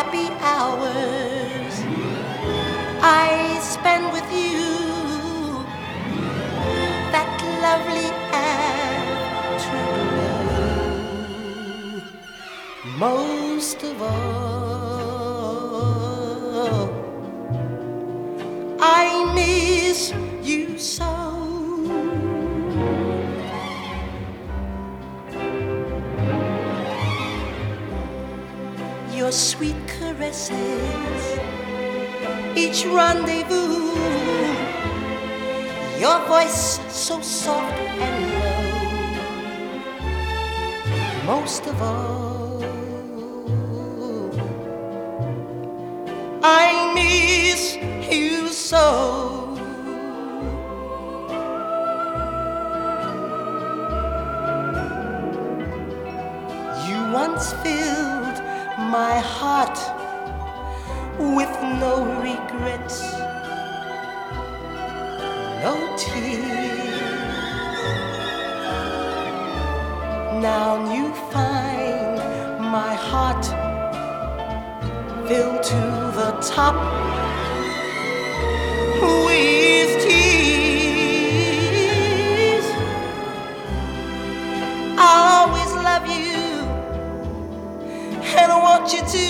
happy hours I spend with you, that lovely afterglow. Most of all, I miss you so. Your sweet caresses, each rendezvous, your voice so soft and low. Most of all, I miss you so. You once filled my heart with no regrets, no tears. Now you find my heart filled to the top with tears. I'll always love you and I want you to.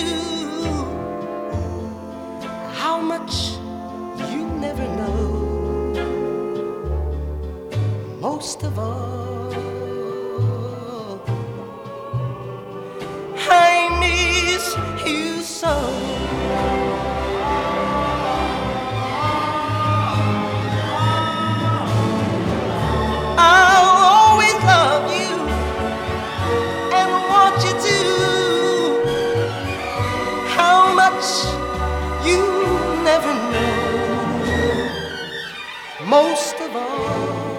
How much you never know. Most of all, I miss you so. I'll always love you and want you to. How much you never know. Most of all,